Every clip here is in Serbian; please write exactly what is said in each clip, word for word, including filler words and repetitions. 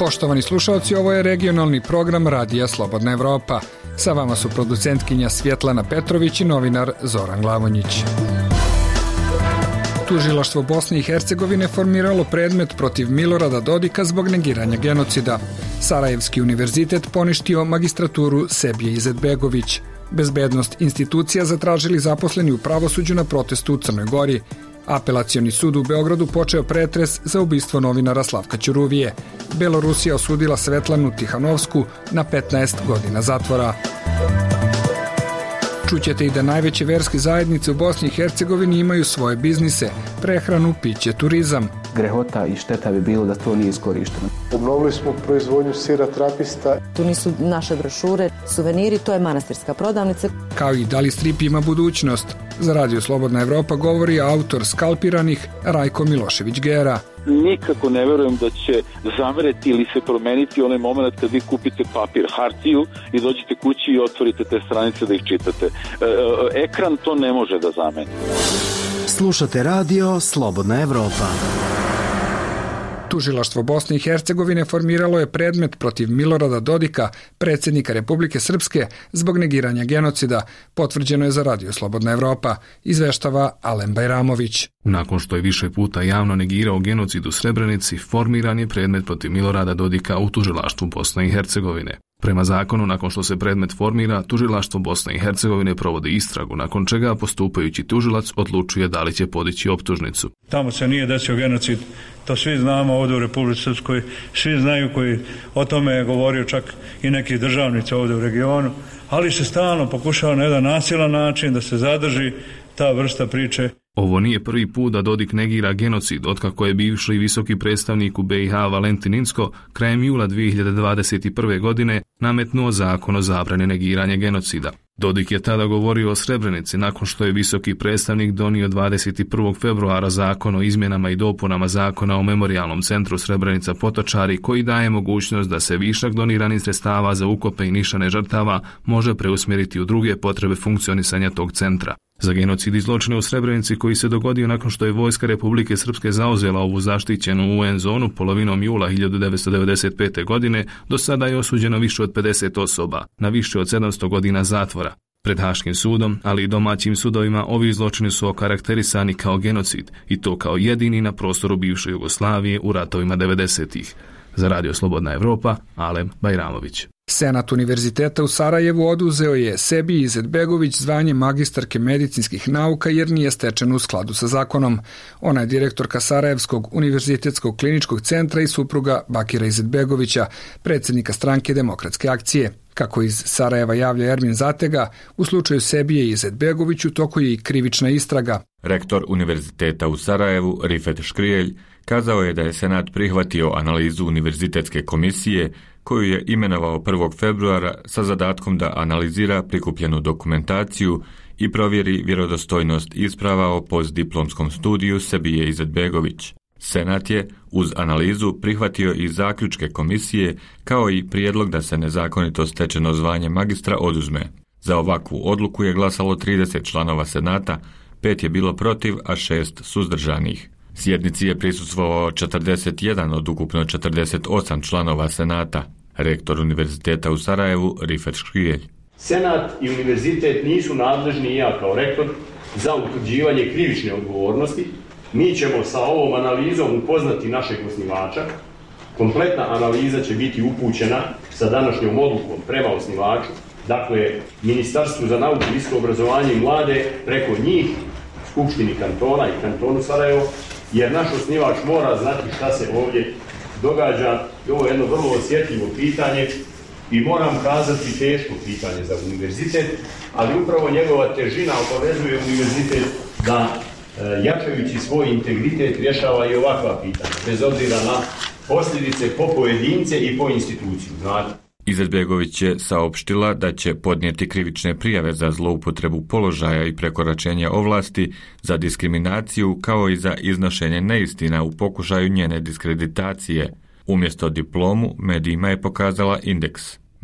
Poštovani slušalci, ovo je regionalni program Radija Slobodna Evropa. Sa vama su producentkinja Svjetlana Petrović i novinar Zoran Glavonjić. Tužilaštvo Bosne i Hercegovine formiralo predmet protiv Milorada Dodika zbog negiranja genocida. Sarajevski univerzitet poništio magistraturu Sebije Izetbegović. Bezbednost institucija zatražili zaposleni u pravosuđu na protestu u Crnoj Gori. Apelacioni sud u Beogradu počeo pretres za ubistvo novinara Slavka Ćuruvije. Belorusija osudila Svetlanu Tihanovsku na petnaest godina zatvora. Čućete i da najveće verske zajednice u Bosni i Hercegovini imaju svoje biznise, prehranu, piće, turizam. Grehota i šteta bi bilo da to nije iskorišteno. Obnovili smo proizvodnju sira Trapista. Tu nisu naše brošure, suveniri, to je manastirska prodavnica. Kao i da li strip ima budućnost. Za Radio Slobodna Evropa govori autor Skalpiranih Rajko Milošević-Gera. Nikako ne verujem da će zamereti ili se promeniti onaj moment kad vi kupite papir, hartiju i dođete kući i otvorite te stranice da ih čitate. E, ekran to ne može da zameni. Slušate Radio Slobodna Evropa. Tužilaštvo Bosne i Hercegovine formiralo je predmet protiv Milorada Dodika, predsjednika Republike Srpske, zbog negiranja genocida, potvrđeno je za Radio Slobodna Evropa, izveštava Alen Bajramović. Nakon što je više puta javno negirao genocid u Srebrenici, formiran je predmet protiv Milorada Dodika u Tužilaštvu Bosne i Hercegovine. Prema zakonu, nakon što se predmet formira, Tužilaštvo Bosne i Hercegovine provodi istragu, nakon čega postupajući tužilac odlučuje da li će podići optužnicu. Tamo se nije desio genocid, to svi znamo ovdje u Republici Srpskoj, svi znaju koji o tome je govorio čak i neki državnici ovdje u regionu, ali se stalno pokušava na jedan nasilan način da se zadrži ta vrsta priče. Ovo nije prvi put da Dodik negira genocid, otkako je bivši visoki predstavnik u B i H Valentin Inzko krajem jula dvije hiljade dvadeset prve. godine nametnuo zakon o zabrani negiranja genocida. Dodik je tada govorio o Srebrenici nakon što je visoki predstavnik donio dvadeset prvog februara zakon o izmjenama i dopunama zakona o memorijalnom centru Srebrenica Potočari, koji daje mogućnost da se višak doniranih sredstava za ukope i nišane žrtava može preusmjeriti u druge potrebe funkcionisanja tog centra. Za genocid i zločine u Srebrenici, koji se dogodio nakon što je vojska Republike Srpske zauzela ovu zaštićenu U N zonu polovinom jula hiljadu devetsto devedeset pete. godine, do sada je osuđeno više od pedeset osoba, na više od sedamsto godina zatvora. Pred Haškim sudom, ali i domaćim sudovima, ovi zločini su okarakterisani kao genocid, i to kao jedini na prostoru bivše Jugoslavije u ratovima devedesetih. Za Radio Slobodna Evropa, Alen Bajramović. Senat Univerziteta u Sarajevu oduzeo je Sebiji Izetbegović zvanje magistarke medicinskih nauka jer nije stečeno u skladu sa zakonom. Ona je direktorka Sarajevskog univerzitetskog kliničkog centra i supruga Bakira Izetbegovića, predsjednika stranke Demokratske akcije. Kako iz Sarajeva javlja Ermin Zatega, u slučaju Sebije Izetbegović u toku je i krivična istraga. Rektor Univerziteta u Sarajevu, Rifet Škrijelj, kazao je da je Senat prihvatio analizu Univerzitetske komisije koju je imenovao prvog februara sa zadatkom da analizira prikupljenu dokumentaciju i provjeri vjerodostojnost isprava o postdiplomskom studiju Sebije Izetbegović. Senat je uz analizu prihvatio i zaključke komisije kao i prijedlog da se nezakonito stečeno zvanje magistra oduzme. Za ovakvu odluku je glasalo trideset članova Senata, pet je bilo protiv, a šest suzdržanih. Sjednici je prisustvovao četrdeset jedan od ukupno četrdeset osam članova Senata. Rektor Univerziteta u Sarajevu, Rifet Škrijelj. Senat i univerzitet nisu nadležni, i ja kao rektor, za utvrđivanje krivične odgovornosti. Mi ćemo sa ovom analizom upoznati našeg osnivača. Kompletna analiza će biti upućena sa današnjom odlukom prema osnivaču. Dakle, Ministarstvu za nauku, visoko obrazovanje i mlade, preko njih, Skupštini kantona i kantonu Sarajevo, jer naš osnivač mora znati šta se ovdje događa. Ovo je jedno vrlo osjetljivo pitanje i moram kazati teško pitanje za univerzitet, ali upravo njegova težina obavezuje univerzitet da e, jačajući svoj integritet rješava i ovakva pitanja, bez obzira na posljedice po pojedince i po instituciju. Znate. Izetbegović je saopštila da će podnijeti krivične prijave za zloupotrebu položaja i prekoračenja ovlasti, za diskriminaciju kao i za iznošenje neistina u pokušaju njene diskreditacije. Umjesto diplomu medijima je pokazala indeks.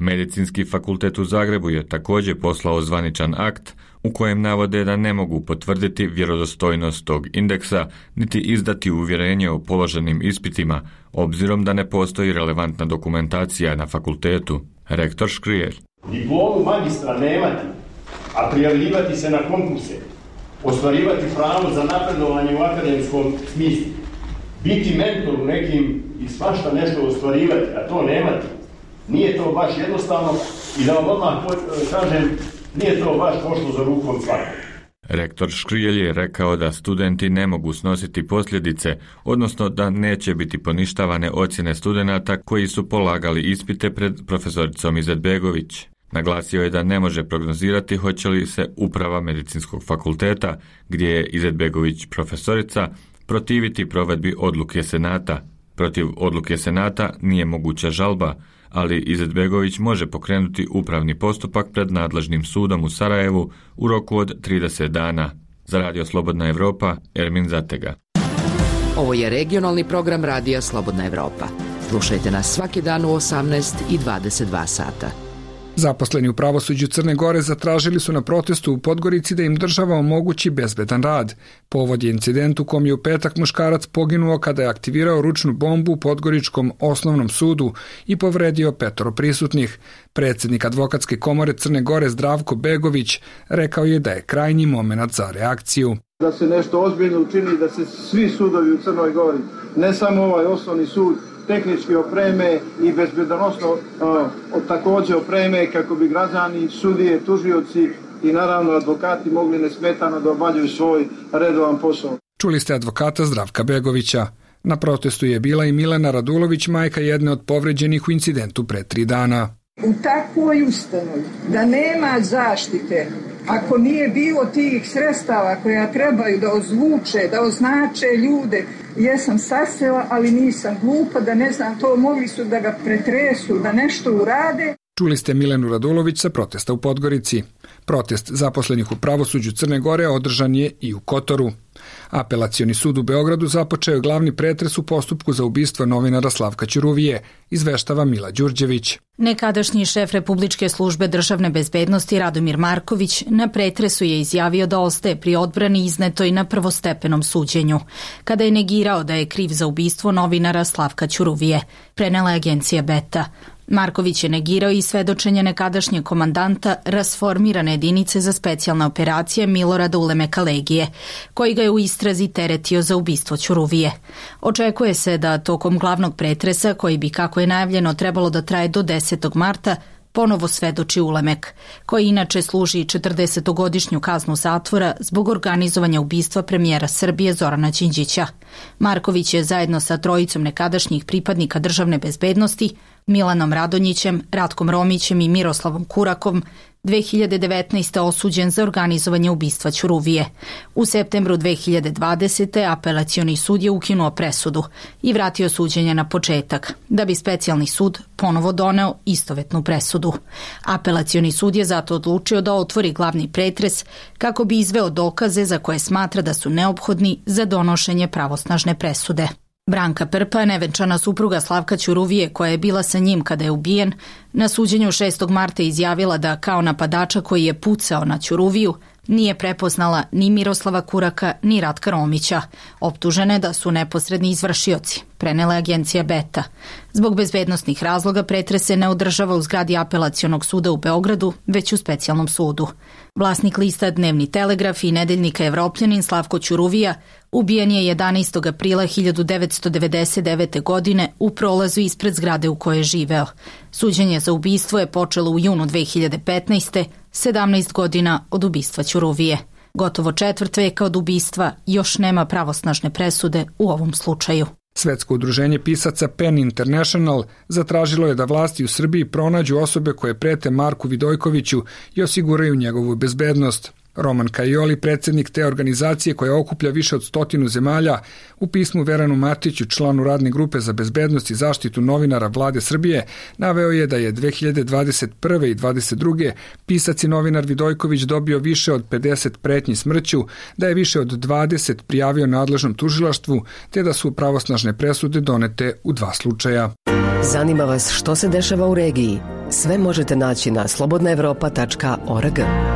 Medicinski fakultet u Zagrebu je također poslao zvaničan akt u kojem navode da ne mogu potvrditi vjerodostojnost tog indeksa niti izdati uvjerenje o položenim ispitima, obzirom da ne postoji relevantna dokumentacija na fakultetu. Rektor Škrijelj. Diplomu magistra nemati, a prijavljivati se na konkurse, ostvarivati pravo za napredovanje u akademskom smislu, biti mentor u nekim i svašta nešto ostvarivati, a to nemati. Nije to baš jednostavno i da vam odmah kažem, nije to baš pošlo za rukom svakog. Rektor Škrijelj je rekao da studenti ne mogu snositi posljedice, odnosno da neće biti poništavane ocjene studenata koji su polagali ispite pred profesoricom Izetbegović. Naglasio je da ne može prognozirati hoće li se uprava medicinskog fakulteta, gdje je Izetbegović profesorica, protiviti provedbi odluke Senata. Protiv odluke Senata nije moguća žalba, ali Izetbegović može pokrenuti upravni postupak pred nadležnim sudom u Sarajevu u roku od trideset dana. Za Radio Slobodna Evropa, Ermin Zatega. Ovo je regionalni program Radija Slobodna Evropa. Slušajte nas svaki dan u osamnaest i dvadeset dva sata. Zaposleni u pravosuđu Crne Gore zatražili su na protestu u Podgorici da im država omogući bezbedan rad. Povod je incident u kom je u petak muškarac poginuo kada je aktivirao ručnu bombu u Podgoričkom osnovnom sudu i povredio petoro prisutnih. Predsjednik advokatske komore Crne Gore Zdravko Begović rekao je da je krajnji moment za reakciju. Da se nešto ozbiljno učini, da se svi sudovi u Crnoj Gori, ne samo ovaj osnovni sud, tehnički opreme i bezbedonosno uh, također opreme kako bi građani, sudije, tužioci i naravno advokati mogli nesmetano da obavljaju svoj redovan posao. Čuli ste advokata Zdravka Begovića. Na protestu je bila i Milena Radulović, majka jedne od povređenih u incidentu pre tri dana. U takvoj ustanovi da nema zaštite, ako nije bilo tih sredstava koja trebaju da ozvuče, da označe ljude, jesam sasela, ali nisam glupa, da ne znam to, mogli su da ga pretresu, da nešto urade. Čuli ste Milenu Radulović sa protesta u Podgorici. Protest zaposlenih u pravosuđu Crne Gore održan je i u Kotoru. Apelacioni sud u Beogradu započeo je glavni pretres u postupku za ubistvo novinara Slavka Ćuruvije, izveštava Mila Đurđević. Nekadašnji šef Republičke službe državne bezbednosti Radomir Marković na pretresu je izjavio da ostaje pri odbrani iznetoj na prvostepenom suđenju, kada je negirao da je kriv za ubistvo novinara Slavka Ćuruvije, prenela je agencija Beta. Marković je negirao i svedočenje nekadašnjeg komandanta rasformirane jedinice za specijalne operacije Milorada Ulemeka Legije, koji ga je u istrazi teretio za ubistvo Ćuruvije. Očekuje se da tokom glavnog pretresa, koji bi kako je najavljeno trebalo da traje do desetog marta, ponovo svedoči Ulemek, koji inače služi četrdesetogodišnju kaznu zatvora zbog organizovanja ubistva premijera Srbije Zorana Đinđića. Marković je zajedno sa trojicom nekadašnjih pripadnika državne bezbednosti, Milanom Radonjićem, Ratkom Romićem i Miroslavom Kurakom, dve hiljade devetnaeste. osuđen za organizovanje ubistva Ćuruvije. U septembru dve hiljade dvadesete. apelacioni sud je ukinuo presudu i vratio suđenje na početak, da bi specijalni sud ponovo doneo istovetnu presudu. Apelacioni sud je zato odlučio da otvori glavni pretres kako bi izveo dokaze za koje smatra da su neophodni za donošenje pravosnažne presude. Branka Prpa, nevenčana supruga Slavka Ćuruvije, koja je bila sa njim kada je ubijen, na suđenju šestog marta izjavila da kao napadača koji je pucao na Ćuruviju nije prepoznala ni Miroslava Kuraka ni Ratka Romića, optužene da su neposredni izvršioci, prenela je agencija Beta. Zbog bezbednosnih razloga pretres se ne održava u zgradi apelacionog suda u Beogradu, već u specijalnom sudu. Vlasnik lista Dnevni Telegraf i nedeljnika Evropljanin Slavko Ćuruvija ubijen je jedanaestog aprila hiljadu devetsto devedeset devete. godine u prolazu ispred zgrade u kojoj je živeo. Suđenje za ubistvo je počelo u junu dve hiljade petnaeste. sedamnaest godina od ubistva Ćuruvije. Gotovo četvrt veka od ubistva još nema pravosnažne presude u ovom slučaju. Svetsko udruženje pisaca Pen International zatražilo je da vlasti u Srbiji pronađu osobe koje prete Marku Vidojkoviću i osiguraju njegovu bezbednost. Roman Kajoli, predsjednik te organizacije koja okuplja više od stotinu zemalja, u pismu Veranu Matiću, članu radne grupe za bezbednost i zaštitu novinara Vlade Srbije, naveo je da je dve hiljade dvadeset prve. i dvadeset druge. pisac i novinar Vidojković dobio više od pedeset pretnji smrću, da je više od dvadeset prijavio nadležnom tužilaštvu, te da su pravosnažne presude donete u dva slučaja. Zanima vas što se dešava u regiji? Sve možete naći na slobodna evropa tačka org.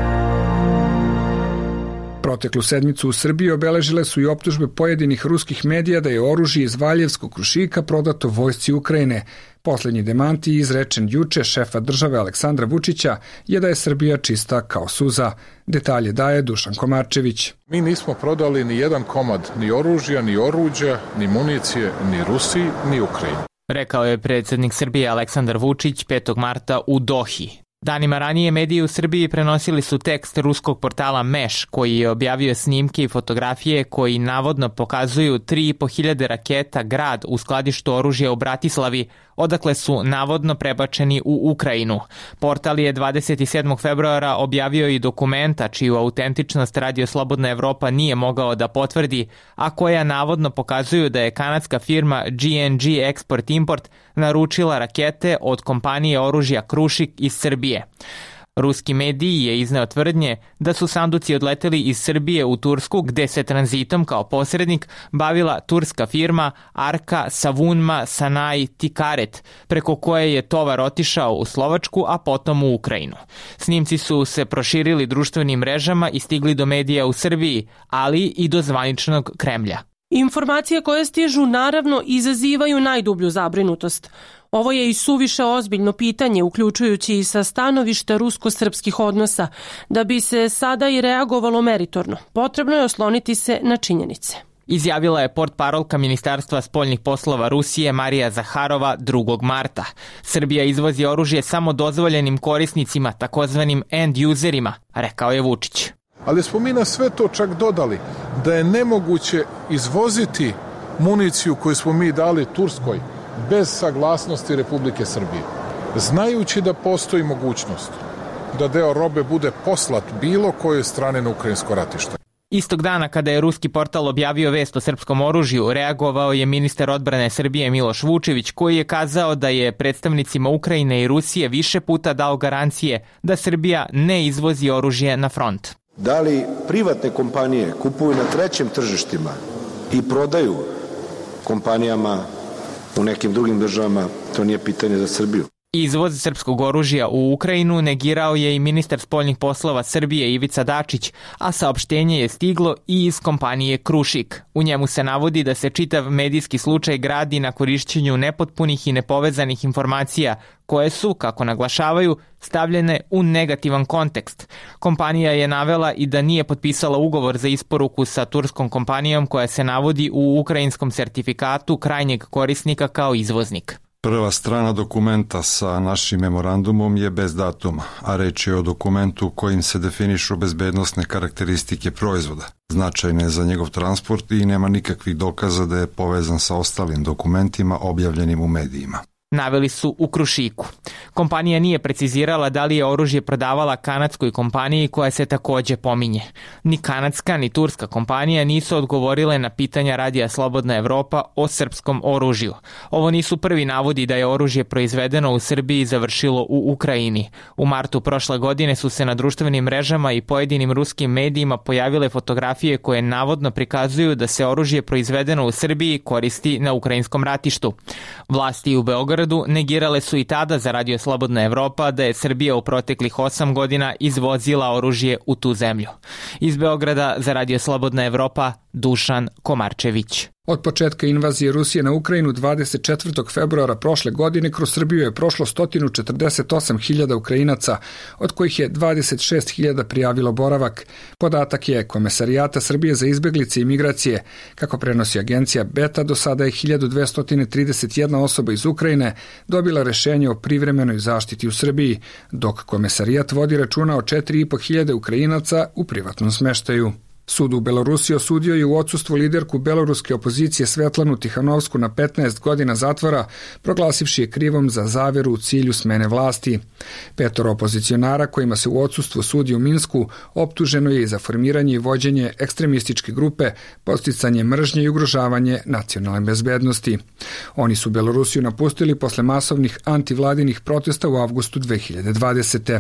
Proteklu sedmicu u Srbiji obeležile su i optužbe pojedinih ruskih medija da je oružje iz Valjevskog Krušika prodato vojsci Ukrajine. Poslednji demanti izrečen juče šefa države Aleksandra Vučića je da je Srbija čista kao suza. Detalje daje Dušan Komarčević. Mi nismo prodali ni jedan komad ni oružja, ni oruđa, ni municije, ni Rusiji, ni Ukrajini. Rekao je predsjednik Srbije Aleksandar Vučić petog marta u Dohi. Danima ranije mediji u Srbiji prenosili su tekst ruskog portala Meš, koji je objavio snimke i fotografije koji navodno pokazuju tri i po hiljade raketa grad u skladištu oružja u Bratislavi, odakle su navodno prebačeni u Ukrajinu. Portal je dvadeset sedmog februara objavio i dokumenta čiju autentičnost Radio Slobodna Evropa nije mogao da potvrdi, a koja navodno pokazuju da je kanadska firma G N G Export Import naručila rakete od kompanije oružja Krušik iz Srbije. Ruski mediji je izneo tvrdnje da su sanduci odleteli iz Srbije u Tursku, gde se tranzitom kao posrednik bavila turska firma Arka Savunma Sanai Tikaret, preko koje je tovar otišao u Slovačku, a potom u Ukrajinu. Snimci su se proširili društvenim mrežama i stigli do medija u Srbiji, ali i do zvaničnog Kremlja. Informacije koje stižu naravno izazivaju najdublju zabrinutost. Ovo je i suviše ozbiljno pitanje, uključujući i sa stanovišta rusko-srpskih odnosa, da bi se sada i reagovalo meritorno. Potrebno je osloniti se na činjenice. Izjavila je portparolka Ministarstva spoljnih poslova Rusije Marija Zaharova drugog marta. Srbija izvozi oružje samo dozvoljenim korisnicima, takozvanim end-userima, rekao je Vučić. Ali smo mi na sve to čak dodali da je nemoguće izvoziti municiju koju smo mi dali Turskoj bez saglasnosti Republike Srbije, znajući da postoji mogućnost da deo robe bude poslat bilo kojoj strane na ukrajinsko ratište. Istog dana kada je ruski portal objavio vest o srpskom oružju, reagovao je ministar odbrane Srbije Miloš Vučević, koji je kazao da je predstavnicima Ukrajine i Rusije više puta dao garancije da Srbija ne izvozi oružje na front. Da li privatne kompanije kupuju na trećim tržištima i prodaju kompanijama u nekim drugim državama, to nije pitanje za Srbiju. Izvoz srpskog oružja u Ukrajinu negirao je i ministar spoljnih poslova Srbije Ivica Dačić, a saopštenje je stiglo i iz kompanije Krušik. U njemu se navodi da se čitav medijski slučaj gradi na korišćenju nepotpunih i nepovezanih informacija, koje su, kako naglašavaju, stavljene u negativan kontekst. Kompanija je navela i da nije potpisala ugovor za isporuku sa turskom kompanijom koja se navodi u ukrajinskom sertifikatu krajnjeg korisnika kao izvoznik. Prva strana dokumenta sa našim memorandumom je bez datuma, a reč je o dokumentu kojim se definišu bezbednosne karakteristike proizvoda. Značajne je za njegov transport i nema nikakvih dokaza da je povezan sa ostalim dokumentima objavljenim u medijima. Naveli su u Krušiku. Kompanija nije precizirala da li je oružje prodavala kanadskoj kompaniji koja se takođe pominje. Ni kanadska ni turska kompanija nisu odgovorile na pitanja Radija Slobodna Evropa o srpskom oružju. Ovo nisu prvi navodi da je oružje proizvedeno u Srbiji i završilo u Ukrajini. U martu prošle godine su se na društvenim mrežama i pojedinim ruskim medijima pojavile fotografije koje navodno prikazuju da se oružje proizvedeno u Srbiji koristi na ukrajinskom ratištu. Vlasti u Beogradu negirale su i tada za Radio Slobodna Evropa da je Srbija u proteklih osam godina izvozila oružje u tu zemlju. Iz Beograda za Radio Slobodna Evropa Dušan Komarčević. Od početka invazije Rusije na Ukrajinu dvadeset četvrtog februara prošle godine kroz Srbiju je prošlo sto četrdeset osam hiljada Ukrajinaca, od kojih je dvadeset šest hiljada prijavilo boravak. Podatak je Komesarijata Srbije za izbeglice i migracije. Kako prenosi agencija Beta, do sada je hiljadu dvesta trideset jedna osoba iz Ukrajine dobila rešenje o privremenoj zaštiti u Srbiji, dok Komesarijat vodi računa o četiri i po hiljade Ukrajinaca u privatnom smeštaju. Sud u Belorusiji osudio je u odsustvu liderku beloruske opozicije Svetlanu Tihanovsku na petnaest godina zatvora, proglasivši je krivom za zaveru u cilju smene vlasti. Petoro opozicionara kojima se u odsustvu sudi u Minsku optuženo je i za formiranje i vođenje ekstremističke grupe, podsticanje mržnje i ugrožavanje nacionalne bezbednosti. Oni su Belorusiju napustili posle masovnih antivladinih protesta u avgustu dve hiljade dvadesete.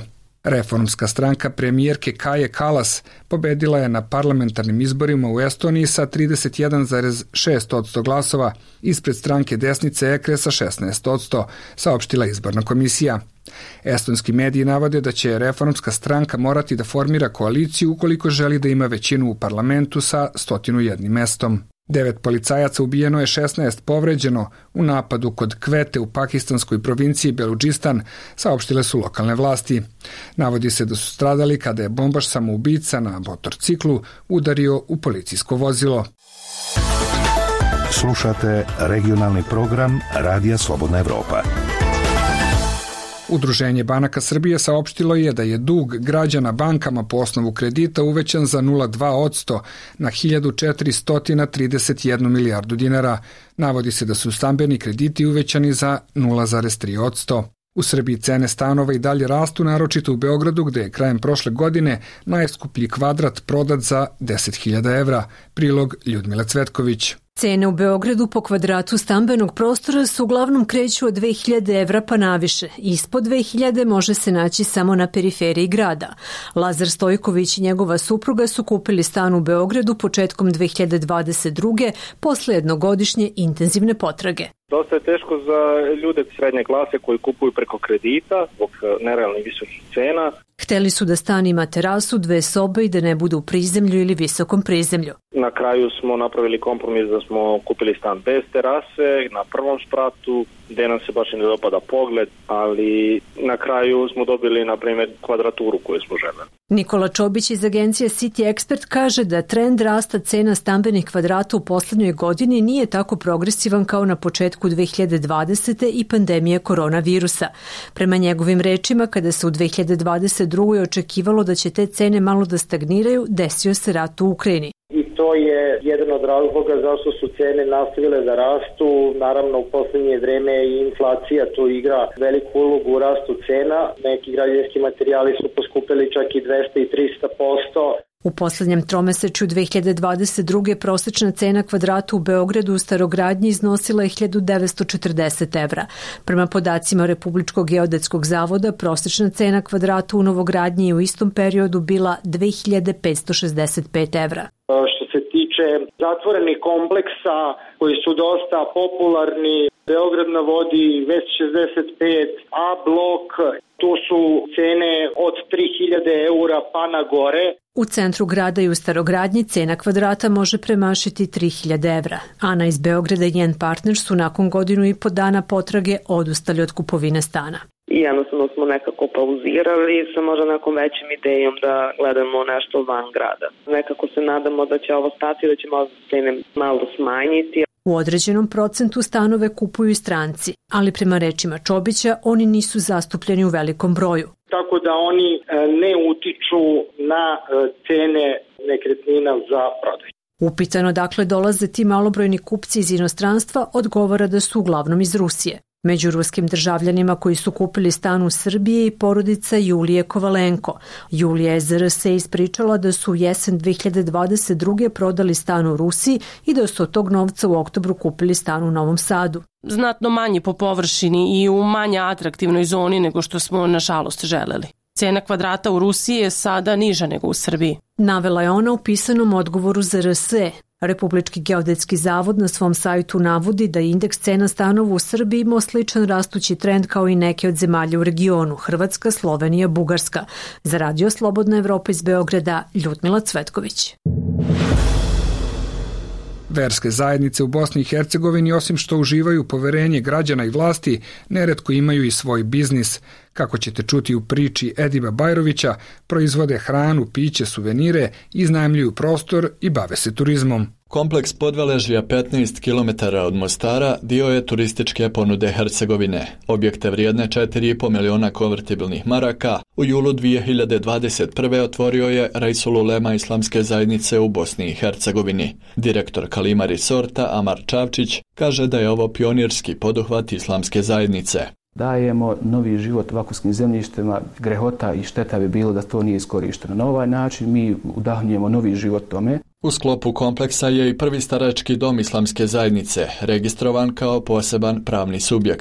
Reformska stranka premijerke Kaje Kalas pobedila je na parlamentarnim izborima u Estoniji sa trideset jedan zarez šest posto glasova, ispred stranke desnice Ekre sa šesnaest posto, saopštila izborna komisija. Estonski mediji navode da će reformska stranka morati da formira koaliciju ukoliko želi da ima većinu u parlamentu sa sto jedan mestom. Devet policajaca ubijeno je, šesnaest povređeno u napadu kod Kvete u pakistanskoj provinciji Beludžistan, saopštile su lokalne vlasti. Navodi se da su stradali kada je bombaš samoubica na motorciklu udario u policijsko vozilo. Slušate regionalni program Radija Slobodna Evropa. Udruženje banaka Srbije saopštilo je da je dug građana bankama po osnovu kredita uvećan za nula zarez dva posto na hiljadu četiristo trideset jednu milijardu dinara. Navodi se da su stambeni krediti uvećani za nula zarez tri posto. U Srbiji cene stanova i dalje rastu, naročito u Beogradu, gde je krajem prošle godine najskuplji kvadrat prodat za deset hiljada evra. Prilog Ljudmila Cvetković. Cene u Beogradu po kvadratu stambenog prostora su uglavnom kreću od dve hiljade evra pa naviše. Ispod dve hiljade može se naći samo na periferiji grada. Lazar Stojković i njegova supruga su kupili stan u Beogradu početkom dve hiljade dvadeset druge posle jednogodišnje intenzivne potrage. Dosta je teško za ljude srednje klase koji kupuju preko kredita zbog nerealnih visokih cena. Hteli su da stan ima terasu, dve sobe i da ne bude u prizemlju ili visokom prizemlju. Na kraju smo napravili kompromis da smo kupili stan bez terase na prvom spratu, gde nam se baš ne dopada pogled, ali na kraju smo dobili, na primjer, kvadraturu koju smo želeli. Nikola Čobić iz agencije City Expert kaže da trend rasta cena stambenih kvadrata u poslednjoj godini nije tako progresivan kao na početku dve hiljade dvadesete. i pandemije koronavirusa. Prema njegovim rečima, kada se u dve hiljade dvadeset drugoj očekivalo da će te cene malo da stagniraju, desio se rat u Ukrajini. I to je jedan od razloga zašto su cene nastavile da rastu. Naravno, u poslednje vreme i inflacija tu igra veliku ulogu u rastu cena. Neki građevinski materijali su poskupili čak i dvesta i trista posto. U poslednjem tromesečju dve hiljade dvadeset druge. prosečna cena kvadrata u Beogradu u starogradnji iznosila je hiljadu devetsto četrdeset evra. Prema podacima Republičkog geodetskog zavoda, prosečna cena kvadrata u novogradnji je u istom periodu bila dve hiljade petsto šezdeset pet evra. Što se tiče zatvorenih kompleksa koji su dosta popularni, Beograd na vodi, Vest šezdeset pet, A blok, tu su cene od tri hiljade eura pa na gore. U centru grada i u starogradnji cena kvadrata može premašiti tri hiljade evra. Ana iz Beograda i njen partner su nakon godinu i po dana potrage odustali od kupovine stana. I jednostavno smo nekako pauzirali sa možda nekom većim idejom da gledamo nešto van grada. Nekako se nadamo da će ovo stati, da će možda cene malo smanjiti. U određenom procentu stanove kupuju i stranci, ali prema rečima Čobića oni nisu zastupljeni u velikom broju. Tako da oni ne utiču na cene nekretnina za prodaj. Upitano dakle dolaze ti malobrojni kupci iz inostranstva, odgovara da su uglavnom iz Rusije. Među ruskim državljanima koji su kupili stan u Srbiji i porodica Julije Kovalenko. Julija je za R S ispričala da su u jesen dve hiljade dvadeset druge. prodali stan u Rusiji i da su od tog novca u oktobru kupili stan u Novom Sadu. Znatno manji po površini i u manje atraktivnoj zoni nego što smo nažalost želeli. Cena kvadrata u Rusiji je sada niža nego u Srbiji. Navela je ona u pisanom odgovoru za R S E. Republički geodetski zavod na svom sajtu navodi da indeks cena stanova u Srbiji imao sličan rastući trend kao i neke od zemalja u regionu, Hrvatska, Slovenija, Bugarska. Za Radio Slobodna Evropa iz Beograda, Ljudmila Cvetković. Verske zajednice u Bosni i Hercegovini, osim što uživaju poverenje građana i vlasti, neretko imaju i svoj biznis. Kako ćete čuti u priči Ediba Bajrovića, proizvode hranu, piće, suvenire, iznajmljuju prostor i bave se turizmom. Kompleks Podveležlja petnaest kilometara od Mostara dio je turističke ponude Hercegovine. Objekte vrijedne četiri i po miliona konvertibilnih maraka u julu dve hiljade dvadeset prve. otvorio je Rejsul Ulema Islamske zajednice u Bosni i Hercegovini. Direktor Kalima Resorta Amar Čavčić kaže da je ovo pionirski poduhvat Islamske zajednice. Dajemo novi život vakuumskim zemljištima, grehota i šteta bi bilo da to nije iskorišteno. Na ovaj način mi udahnjujemo novi život tome. U sklopu kompleksa je i prvi starački dom Islamske zajednice, registrovan kao poseban pravni subjekt.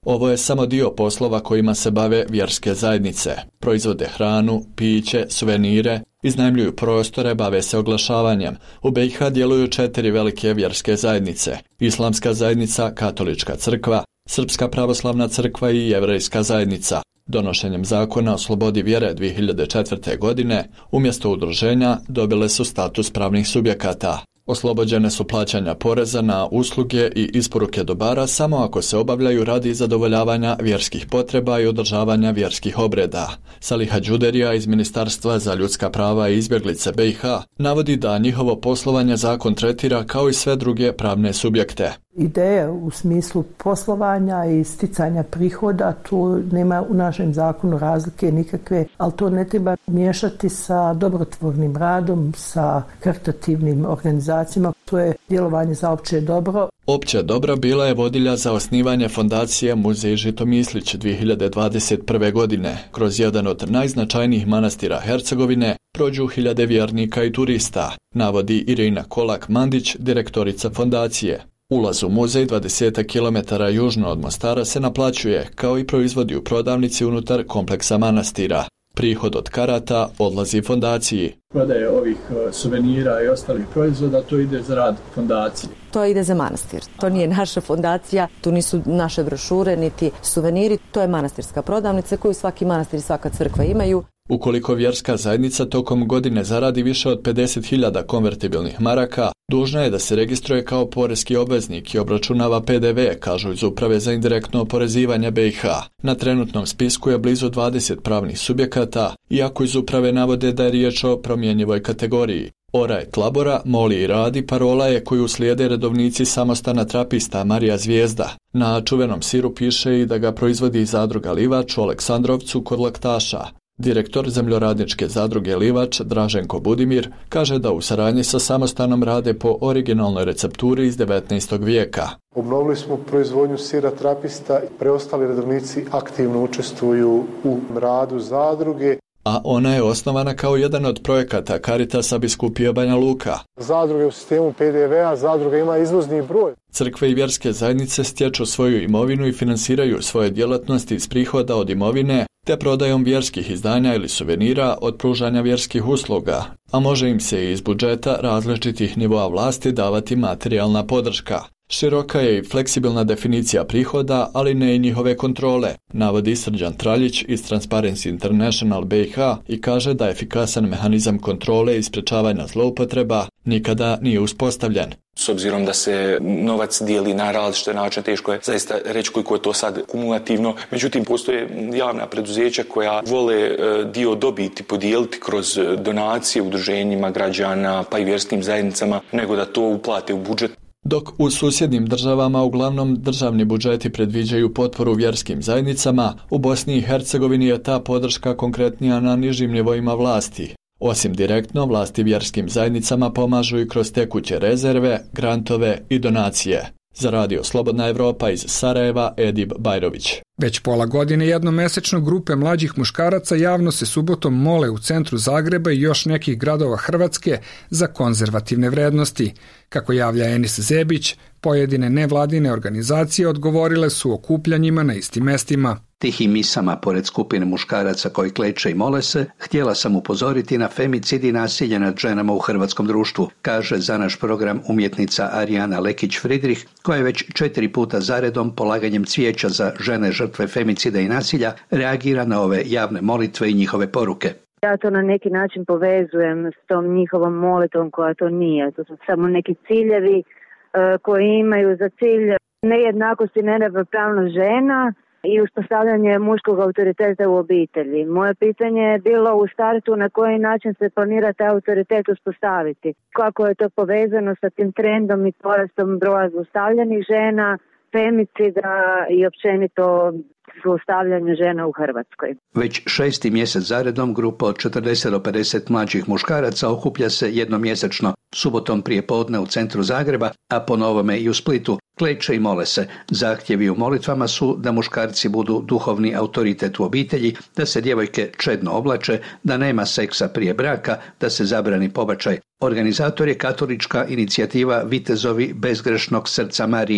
Ovo je samo dio poslova kojima se bave vjerske zajednice. Proizvode hranu, piće, suvenire, iznajmljuju prostore, bave se oglašavanjem. U B i H djeluju četiri velike vjerske zajednice. Islamska zajednica, Katolička crkva, Srpska pravoslavna crkva i Jevrejska zajednica. Donošenjem zakona o slobodi vjere dvije hiljade četvrte. godine, umjesto udruženja dobile su status pravnih subjekata. Oslobođene su plaćanja poreza na usluge i isporuke dobara samo ako se obavljaju radi zadovoljavanja vjerskih potreba i održavanja vjerskih obreda. Saliha Đuderija iz Ministarstva za ljudska prava i izbjeglice B i H navodi da njihovo poslovanje zakon tretira kao i sve druge pravne subjekte. Ideja u smislu poslovanja i sticanja prihoda, tu nema u našem zakonu razlike nikakve, ali to ne treba miješati sa dobrotvornim radom, sa karitativnim organizacijama. To je djelovanje za opće dobro. Opće dobro bila je vodilja za osnivanje fondacije Muzej Žitomislić dvije hiljade dvadeset prve. godine. Kroz jedan od najznačajnijih manastira Hercegovine prođu hiljade vjernika i turista, navodi Irina Kolak-Mandić, direktorica fondacije. Ulaz u muzej dvadeset kilometara južno od Mostara se naplaćuje, kao i proizvodi u prodavnici unutar kompleksa manastira. Prihod od karata odlazi fondaciji. Prodaje ovih suvenira i ostalih proizvoda, to ide za rad fondacije. To ide za manastir. To nije naša fondacija, tu nisu naše brošure, niti suveniri. To je manastirska prodavnica koju svaki manastir i svaka crkva imaju. Ukoliko vjerska zajednica tokom godine zaradi više od pedeset hiljada konvertibilnih maraka, dužna je da se registruje kao poreski obveznik i obračunava P D V, kažu iz Uprave za indirektno oporezivanje B i H. Na trenutnom spisku je blizu dvadeset pravnih subjekata, iako iz Uprave navode da je riječ o promjenjivoj kategoriji. Oraj Tlabora, moli i radi parola je koju slijede redovnici samostana trapista Marija Zvijezda. Na čuvenom siru piše i da ga proizvodi zadruga Livač u Aleksandrovcu kod Laktaša. Direktor zemljoradničke zadruge Livač, Draženko Budimir, kaže da u saradnji sa samostanom rade po originalnoj recepturi iz devetnaestog. vijeka. Obnovili smo proizvodnju sira trapista i preostali redovnici aktivno učestvuju u radu zadruge. A ona je osnovana kao jedan od projekata Caritasa biskupije Banja Luka. Zadruge u sistemu P D V-a, zadruga ima izvozni broj. Crkve i vjerske zajednice stječu svoju imovinu i finansiraju svoje djelatnosti iz prihoda od imovine, te prodajom vjerskih izdanja ili suvenira od pružanja vjerskih usluga, a može im se i iz budžeta različitih nivoa vlasti davati materijalna podrška. Široka je i fleksibilna definicija prihoda, ali ne i njihove kontrole, navodi Srđan Traljić iz Transparency International B i H i kaže da efikasan mehanizam kontrole i sprečavanja zloupotreba nikada nije uspostavljen. S obzirom da se novac dijeli na različite načine, teško je zaista reći koliko je to sad kumulativno. Međutim, postoje javna preduzeća koja vole dio dobiti podijeliti kroz donacije udruženjima građana pa i vjerskim zajednicama, nego da to uplate u budžet. Dok u susjednim državama uglavnom državni budžeti predviđaju potporu vjerskim zajednicama, u Bosni i Hercegovini je ta podrška konkretnija na nižim nivoima vlasti. Osim direktno, vlasti vjerskim zajednicama pomažu i kroz tekuće rezerve, grantove i donacije. Za radio Slobodna Evropa iz Sarajeva, Edib Bajrović. Već pola godine jednomesečno grupe mlađih muškaraca javno se subotom mole u centru Zagreba i još nekih gradova Hrvatske za konzervativne vrednosti. Kako javlja Enis Zebić, pojedine nevladine organizacije odgovorile su okupljanjima na istim mestima. Tihim misama pored skupine muškaraca koji kleče i mole se, htjela sam upozoriti na femicid i nasilje nad ženama u hrvatskom društvu, kaže za naš program umjetnica Arijana Lekić-Fridrih, koja je već četiri puta zaredom polaganjem cvijeća za žene žrtve femicida i nasilja reagira na ove javne molitve i njihove poruke. Ja to na neki način povezujem s tom njihovom molitvom koja to nije. To su samo neki ciljevi uh, koji imaju za cilj nejednakost i neravnopravnost žena i uspostavljanje muškog autoriteta u obitelji. Moje pitanje je bilo u startu na koji način se planira taj autoritet uspostaviti. Kako je to povezano sa tim trendom i porastom broja zlostavljanih žena, femicida i općenito zlostavljanja žena u Hrvatskoj. Već šesti mjesec zaredom grupa od četrdeset do pedeset mlađih muškaraca okuplja se jednomjesečno, subotom prije podne u centru Zagreba, a po novome i u Splitu. Kleče i mole se. Zahtjevi u molitvama su da muškarci budu duhovni autoritet u obitelji, da se djevojke čedno oblače, da nema seksa prije braka, da se zabrani pobačaj. Organizator je katolička inicijativa Vitezovi bezgrešnog srca Marijina.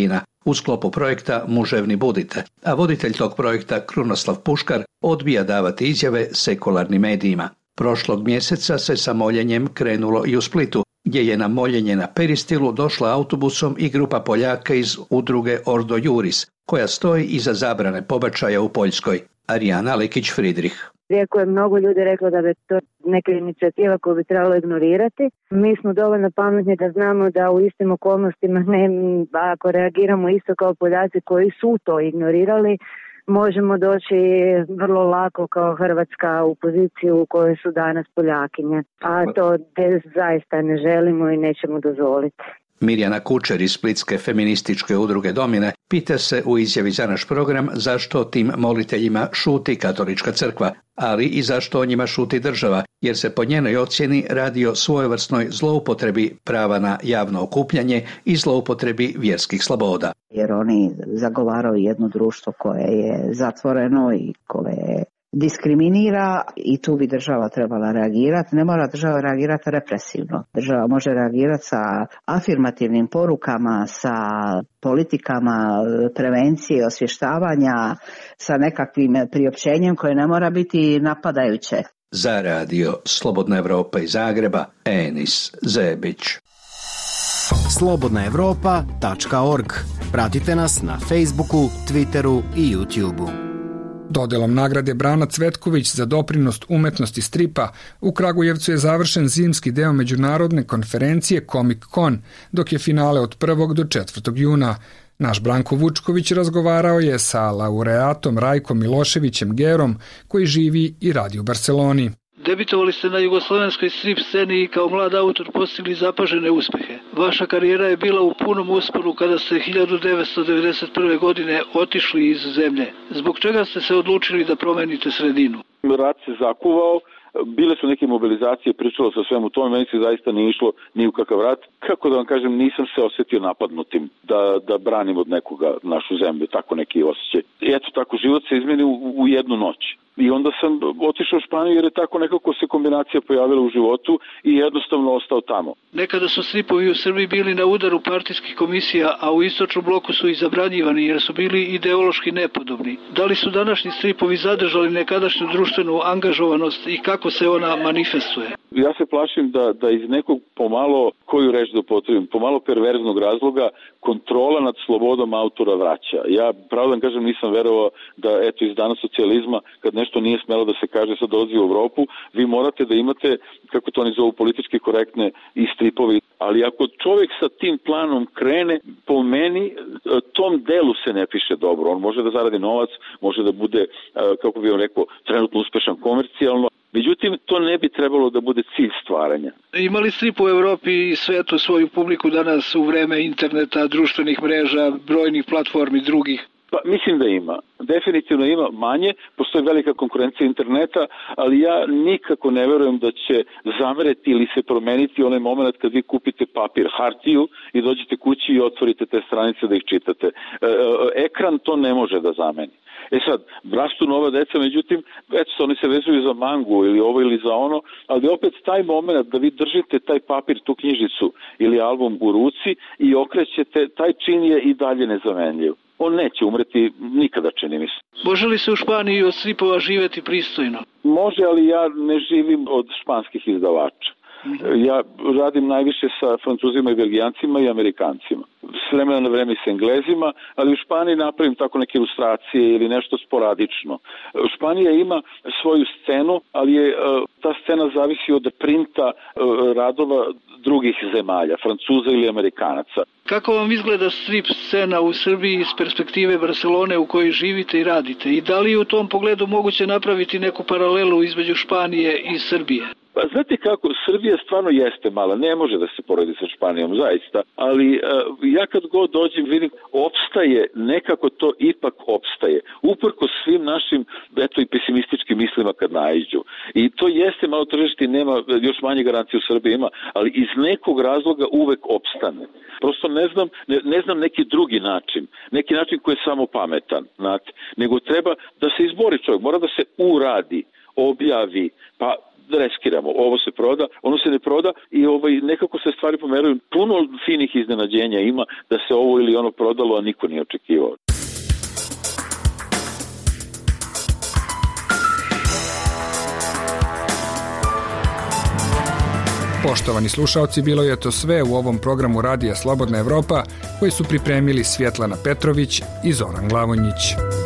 u sklopu projekta Muževni budite, a voditelj tog projekta Krunoslav Puškar odbija davati izjave sekularnim medijima. Prošlog mjeseca se sa moljenjem krenulo i u Splitu, gdje je na moljenje na Peristilu došla autobusom i grupa Poljaka iz udruge Ordo Juris, koja stoji iza zabrane pobačaja u Poljskoj. Arijana Lekić-Fridrih. Iako je mnogo ljudi reklo da bi to neka inicijativa koju bi trebalo ignorirati, mi smo dovoljno pametni da znamo da u istim okolnostima, ne, ako reagiramo isto kao Poljaci koji su to ignorirali, možemo doći vrlo lako kao Hrvatska u poziciju u kojoj su danas Poljakinje. A to zaista ne želimo i nećemo dozvoliti. Mirjana Kučer iz splitske feminističke udruge Domine pita se u izjavi za naš program zašto tim moliteljima šuti katolička crkva, ali i zašto o njima šuti država, jer se po njenoj ocjeni radi o svojevrsnoj zloupotrebi prava na javno okupljanje i zloupotrebi vjerskih sloboda. Jer oni zagovaraju jedno društvo koje je zatvoreno i koje diskriminira i tu bi država trebala reagirati. Ne mora država reagirati represivno. Država može reagirati sa afirmativnim porukama, sa politikama prevencije, osvještavanja, sa nekakvim priopćenjem koje ne mora biti napadajuće. Za radio Slobodna Evropa iz Zagreba, Enis Zebić. slobodna evropa tačka org. Pratite nas na Facebooku, Twitteru i YouTubeu. Dodelom nagrade Brana Cvetković za doprinost umetnosti stripa u Kragujevcu je završen zimski deo međunarodne konferencije Comic Con, dok je finale od prvog do četvrtog juna. Naš Branko Vučković razgovarao je sa laureatom Rajkom Miloševićem Gerom, koji živi i radi u Barceloni. Debitovali ste na jugoslovenskoj strip sceni i kao mlad autor postigli zapažene uspehe. Vaša karijera je bila u punom usponu kada ste hiljadu devetsto devedeset prve. godine otišli iz zemlje. Zbog čega ste se odlučili da promenite sredinu? Rat se zakuvao, bile su neke mobilizacije, pričalo se o svemu tome, meni se zaista nije išlo ni u kakav rat. Kako da vam kažem, nisam se osjetio napadnutim da, da branim od nekoga našu zemlju, tako neki osjećaj. I eto tako, život se izmeni u, u jednu noć. I onda sam otišao u Španiju jer je tako nekako se kombinacija pojavila u životu i jednostavno ostao tamo. Nekada su stripovi u Srbiji bili na udaru partijskih komisija, a u istočnom bloku su i zabranjivani jer su bili ideološki nepodobni. Da li su današnji stripovi zadržali nekadašnju društvenu angažovanost i kako se ona manifestuje? Ja se plašim da, da iz nekog pomalo, koju reč da upotrebim, pomalo perverznog razloga, kontrola nad slobodom autora vraća. Ja, pravo da kažem, nisam verovao da, eto, iz dana socijalizma, kad nešto nije smelo da se kaže, sad dolazi u Evropu, vi morate da imate, kako to oni zovu, politički korektne i stripovi. Ali ako čovjek sa tim planom krene, po meni, tom delu se ne piše dobro. On može da zaradi novac, može da bude, kako bih vam rekao, trenutno uspešan komercijalno. Međutim, to ne bi trebalo da bude cilj stvaranja. Ima li strip u Evropi i svetu svoju publiku danas u vreme interneta, društvenih mreža, brojnih platformi drugih? Pa, mislim da ima. Definitivno ima manje, postoji velika konkurencija interneta, ali ja nikako ne verujem da će zamereti ili se promeniti onaj moment kad vi kupite papir, hartiju i dođete kući i otvorite te stranice da ih čitate. E, ekran to ne može da zameni. E sad, rastu nova deca, međutim, eto, oni se vezuju za mangu ili ovo ili za ono, ali opet taj moment da vi držite taj papir, tu knjižicu ili album u ruci i okrećete, taj čin je i dalje nezamenljiv. On neće umreti nikada, čini mi se. Može li se u Španiji od stripova živeti pristojno? Može, ali ja ne živim od španskih izdavača. Ja radim najviše sa Francuzima i Belgijancima i Amerikancima. S vremena na vreme s Englezima, ali u Španiji napravim tako neke ilustracije ili nešto sporadično. Španija ima svoju scenu, ali je ta scena zavisi od printa radova drugih zemalja, Francuza ili Amerikanaca. Kako vam izgleda strip scena u Srbiji iz perspektive Barcelone u kojoj živite i radite? I da li je u tom pogledu moguće napraviti neku paralelu između Španije i Srbije? Pa znate kako, Srbija stvarno jeste mala, ne može da se poredi sa Španijom, zaista, ali uh, ja kad god dođem vidim, opstaje, nekako to ipak opstaje, uprko svim našim, eto i pesimističkim mislima kad naiđu. I to jeste malo tržište, nema, još manje garancije u Srbiji ima, ali iz nekog razloga uvek opstane. Prosto ne znam, ne, ne znam neki drugi način, neki način koji je samo pametan, znate, nego treba da se izbori čovjek, mora da se uradi, objavi, pa reskiramo. Ovo se proda, ono se ne proda i ovaj, nekako se stvari pomeraju. Puno finih iznenađenja ima da se ovo ili ono prodalo, a niko nije očekivao. Poštovani slušaoci, bilo je to sve u ovom programu Radija Slobodna Evropa koji su pripremili Svjetlana Petrović i Zoran Glavonjić.